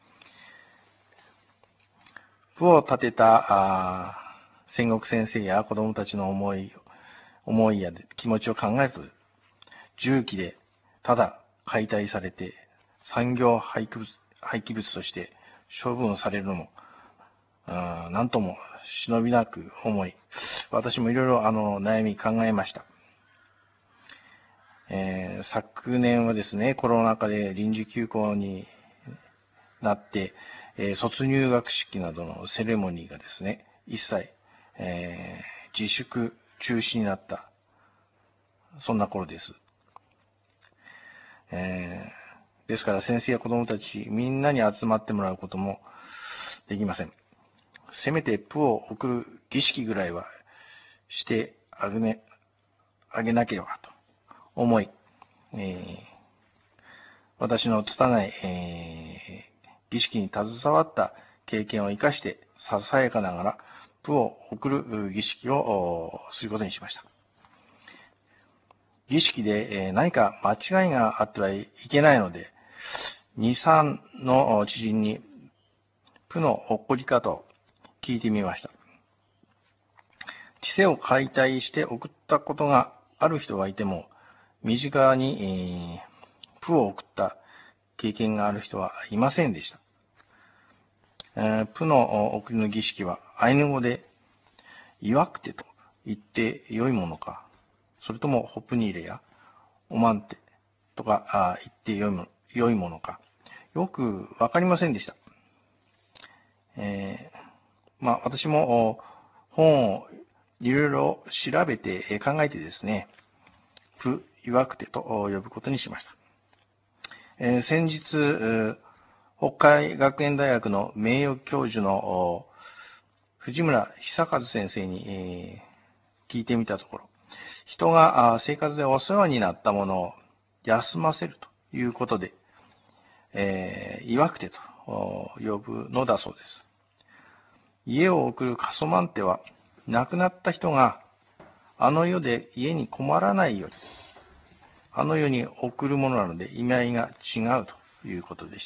部を建てた千国先生や子供たちの思い、思いや気持ちを考えると、重機でただ解体されて産業廃棄物廃棄物として処分されるのも、何とも忍びなく思い、私もいろいろあの悩み考えました。えー、昨年はですね、コロナ禍で臨時休校になって、えー、卒入学式などのセレモニーがですね、一切、えー、自粛中止になった、そんな頃です。えーですから先生や子供たちみんなに集まってもらうこともできません。せめてプを送る儀式ぐらいはしてあげ,、ね、あげなければと思い、えー、私の拙い、えー、儀式に携わった経験を生かしてささやかながらプを送る儀式をすることにしました。儀式で何か間違いがあってはいけないので、に、さんの知人にプの起こり方を聞いてみました。地勢を解体して送ったことがある人がいても、身近に、えー、プを送った経験がある人はいませんでした。えー、プの送りの儀式はアイヌ語で祝くてと言って良いものか、それともホプニーレやオマンテとか言って良いもの良いものか、よくわかりませんでした。えー、まあ私も本をいろいろ調べて考えてですね、プ・イワクテと呼ぶことにしました。えー、先日、北海学園大学の名誉教授の藤村久和先生に聞いてみたところ、人が生活でお世話になったものを休ませるということで、えー、いわくてと呼ぶのだそうです。家を送るカソマンテは、亡くなった人があの世で家に困らないように、あの世に送るものなので意味合いが違うということでした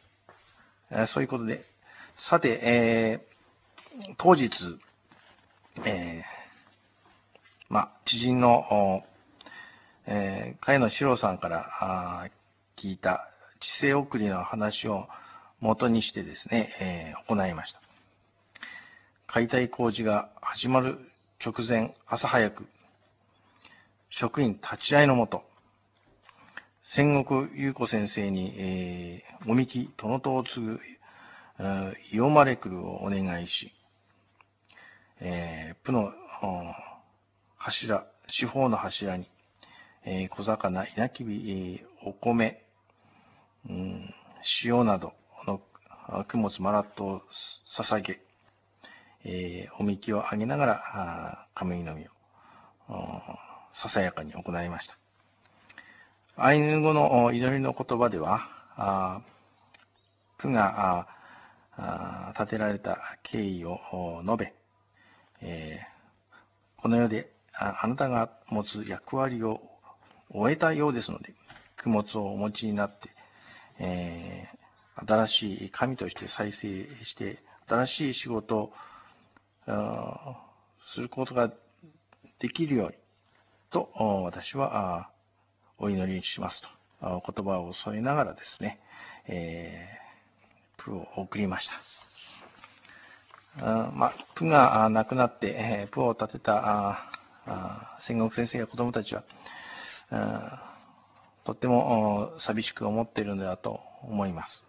。えー、そういうことで、さて、えー、当日、 えー、まあ、知人の、えー、茅野史郎さんからあ聞いた知性送りの話を元にしてですね、えー、行いました。解体工事が始まる直前、朝早く、職員立ち会いのもと、千石優子先生に、えー、おみき殿とを継ぐ、イオマレクルをお願いし、えー、プの柱、四方の柱に、えー、小魚、稲きび、えー、お米、うん、塩などの供物マラットを捧げ、えー、おみきをあげながら、神のみをささやかに行いました。アイヌ語の祈りの言葉では、プが建てられた経緯を述べ、えー、この世であなたが持つ役割を終えたようですので、供物をお持ちになって、えー、新しい神として再生して、新しい仕事をすることができるようにと、私はお祈りしますと、言葉を添えながらですね、えー、プを送りました。あまあ、プが亡くなって、えー、プを立てた千石先生や子供たちは、とっても寂しく思っているのだと思います。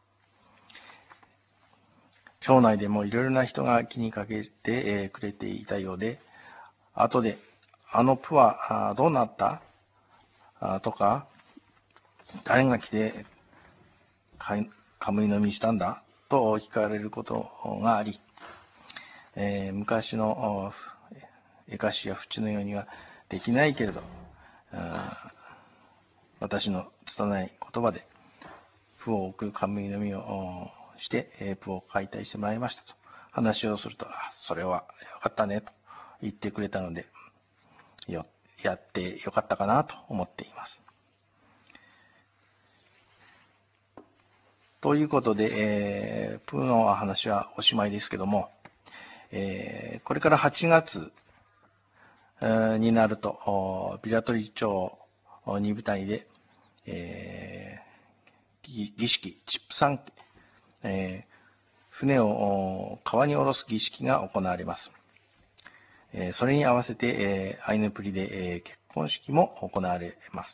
町内でもいろいろな人が気にかけてくれていたようで、後で、あのプはどうなったとか、誰が来てカムイ飲みしたんだと聞かれることがあり、えー、昔のエカシやフチのようにはできないけれど、私の拙い言葉でプを送るカムイ飲みをして、プを解体してもらいましたと話をすると、あ、それはよかったねと言ってくれたので、よやってよかったかなと思っています。ということで、えー、プーの話はおしまいですけども、えー、これからはちがつ、えー、になると、ビラトリ町に部隊で、えー、儀式、チップサン、えー、船を川に下ろす儀式が行われます。えー、それに合わせて、えー、アイヌプリで、えー、結婚式も行われます。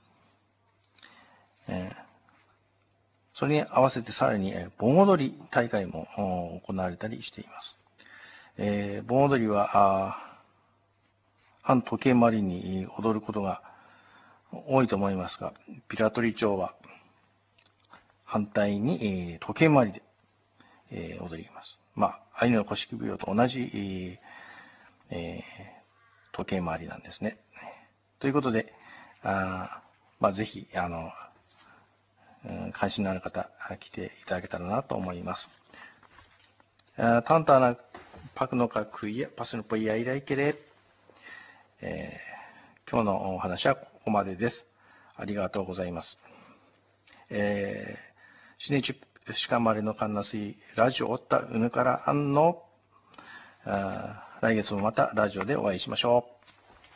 えーそれに合わせてさらに盆踊り大会も行われたりしています。えー、盆踊りは反時計回りに踊ることが多いと思いますが、ピラトリ町は反対に、えー、時計回りで、えー、踊ります。まあ、アイヌの古式舞踊と同じ、えー、時計回りなんですね。ということで、あまあ、ぜひ、あの、関心のある方、来ていただけたらなと思います。タンタナパクノカクイヤパスのポイヤイライケレ、えー、今日のお話はここまでです。ありがとうございます。えー、シネチシカマレのカンナスイラジオオッタウヌからアンの来月もまたラジオでお会いしましょう。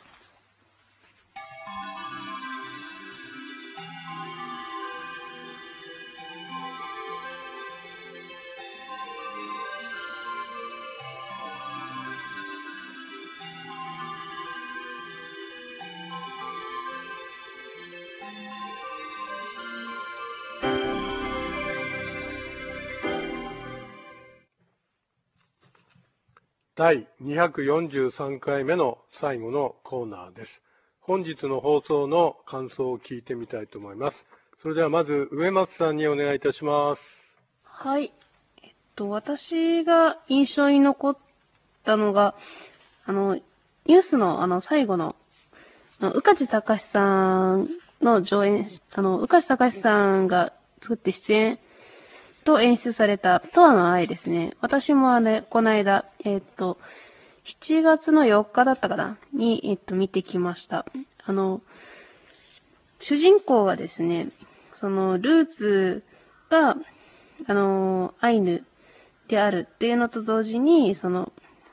だいにひゃくよんじゅうさんかいめの最後のコーナーです。本日の放送の感想を聞いてみたいと思います。それではまず植松さんにお願いいたします。 はい。えっと、私が印象に残ったのが、あの、ニュースのあの最後の、宇梶隆さんの上演、あの、宇梶隆さんが作って出演と演出された永遠の愛ですね。私もあれ、この間、えっと、しちがつのよっかだったかなに、えっと、見てきました。あの、主人公がですね、その、ルーツが、あの、アイヌであるっていうのと同時に、その、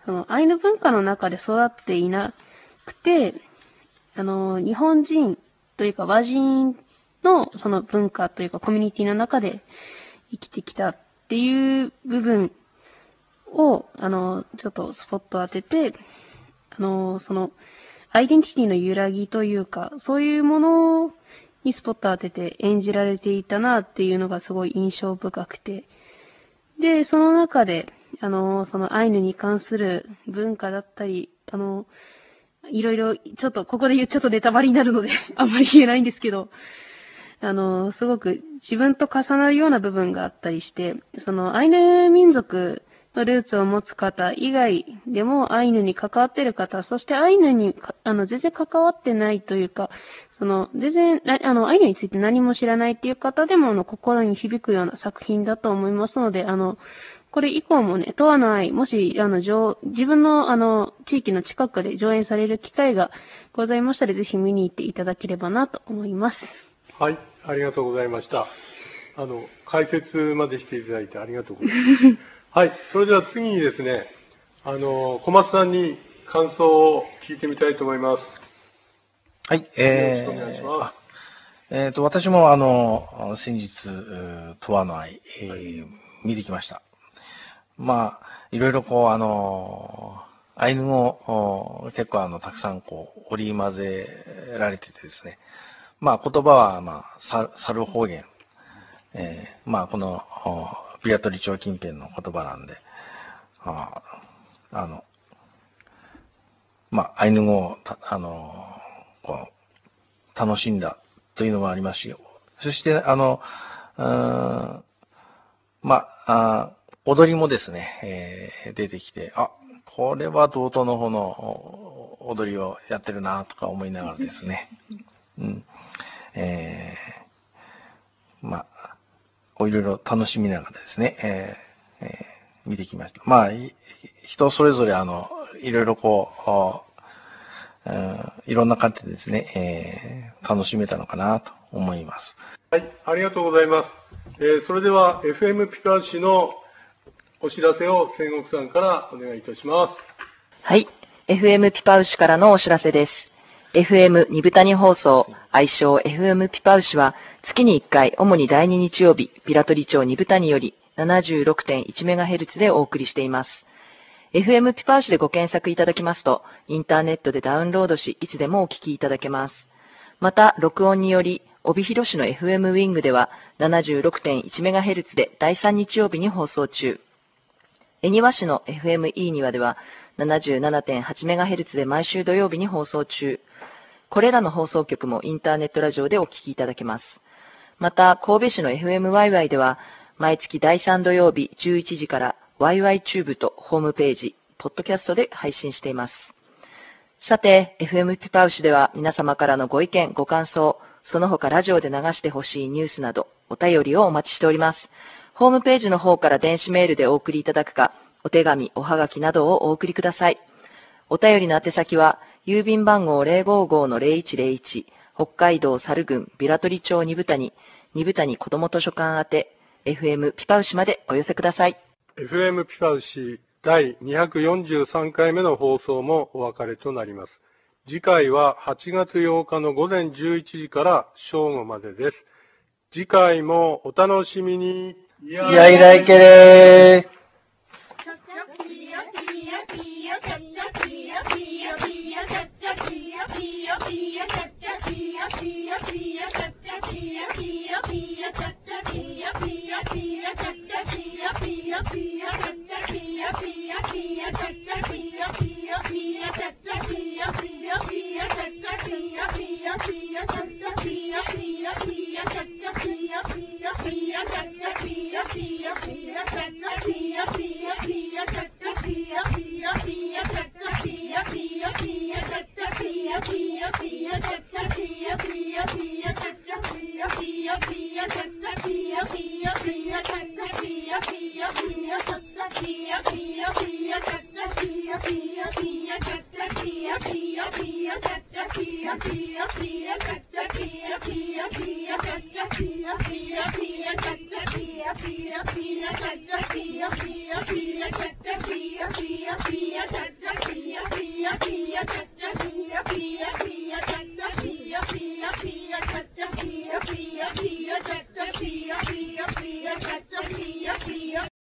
そのアイヌ文化の中で育っていなくて、あの、日本人というか和人のその文化というかコミュニティの中で生きてきたっていう部分を、あの、ちょっとスポット当てて、あの、その、アイデンティティの揺らぎというか、そういうものにスポット当てて演じられていたなっていうのがすごい印象深くて、で、その中で、あの、そのアイヌに関する文化だったり、あの、いろいろ、ちょっと、ここで言うちょっとネタバレになるので、あんまり言えないんですけど、あの、すごく自分と重なるような部分があったりして、そのアイヌ民族のルーツを持つ方以外でもアイヌに関わっている方、そしてアイヌにあの全然関わってないというか、その全然あのアイヌについて何も知らないっていう方でもあの心に響くような作品だと思いますので、あのこれ以降もね、永遠の愛、もしあの上自分のあの地域の近くで上演される機会がございましたら、ぜひ見に行っていただければなと思います。 はい、ありがとうございました。あの解説までしていただいてありがとうございます。はい、それでは次にですね、あの小松さんに感想を聞いてみたいと思います。 はい、えー、よろしくお願いします。えーと、私もあの先日、永遠の愛、えーはい、見てきました。まあ、いろいろこう、あの、アイヌ語結構あの、たくさんこう、織り交ぜられててですね、まあ、言葉はまあ、猿方言、えー、まあ、この、ビラトリ町近辺の言葉なんで、あ, あの、まあ、アイヌ語を、あの、こう、楽しんだというのもありますし、そして、あの、うーんまあ、踊りもですね、えー、出てきて、あ、これは道東の方の踊りをやってるなとか思いながらですね、うん、えー、まあ、こういろいろ楽しみながらですね、えーえー、見てきました。まあ、人それぞれあの、いろいろこう、うん、いろんな感じでですね、えー、楽しめたのかなと思います。 はい、ありがとうございます。えー、それでは エフエム ピパウシのお知らせを仙石さんからお願いいたします。 はい、エフエム ピパウシからのお知らせです。エフエム 二部谷放送、愛称 エフエム ピパウシは月にいっかい、主にだいに日曜日、ピラトリ町二部谷より ななじゅうろくてんいちメガヘルツ でお送りしています。エフエム ピパウシでご検索いただきますと、インターネットでダウンロードし、いつでもお聞きいただけます。また、録音により、帯広市の エフエム ウィングでは ななじゅうろくてんいちメガヘルツ でだいさん日曜日に放送中。恵庭市の エフエムイー にわでは ななじゅうななてんはちメガヘルツ で毎週土曜日に放送中。これらの放送局もインターネットラジオでお聞きいただけます。また、神戸市の エフエムワイワイ では、毎月だいさん土曜日じゅういちじから ワイワイ チューブとホームページ、ポッドキャストで配信しています。さて、エフエム ピパウシでは皆様からのご意見、ご感想、その他ラジオで流してほしいニュースなど、お便りをお待ちしております。ホームページの方から電子メールでお送りいただくか、お手紙、おはがきなどをお送りください。お便りの宛先は、郵便番号 ゼロごーごーのゼロいちゼロいち、北海道猿郡ビラトリ町二部谷、二部谷子ども図書館宛て、エフエム ピパウシまでお寄せください。 エフエム ピパウシだいにひゃくよんじゅうさんかいめの放送もお別れとなります。次回ははちがつようかのごぜんじゅういちじから正午までです。次回もお楽しみに。 やいらいけれー。 Pia, pia, pia, pia, pia, pia, pia, pia, pia, pia, Pia, pia, pia, pia, pia, pia, pia, pia, pia,